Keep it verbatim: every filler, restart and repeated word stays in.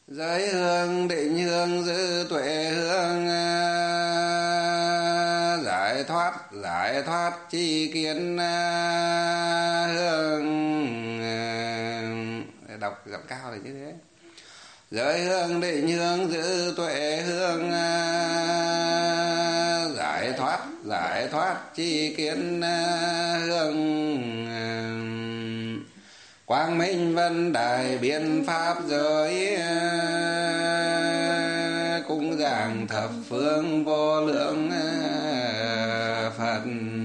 Giới hương định hương giữ tuệ hương, giải thoát giải thoát chi kiến hương. Đọc giọng cao là như thế. Giới hương định hương giữ tuệ hương, giải thoát giải thoát chi kiến hương. Quang minh vân đài biện pháp giới, cung giảng thập phương vô lượng Phật.